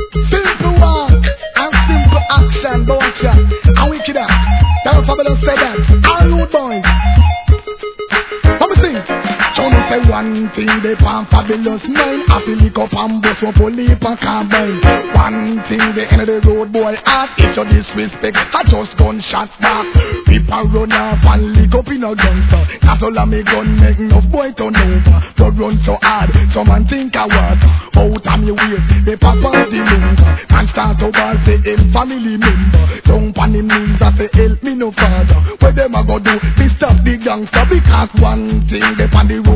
Simple walk and simple action, don't ya? And we kid up. That's what I say that. All road boys. Let me sing. Don't say one thing they pan fabulous mind. I feel lick up and bust one police and combine. One thing the end of the road boy ask. If you disrespect, I just gunshot back. People run off and lick up in a gunster. That's all of me gun make enough boy turn over. Blood run so hard, some man think I work. Out of me way, they pop out the loser. And start to ball say help family member. Jump on the knees and say help me no father. What them a go do? They stop the gangster because one thing they pan the road.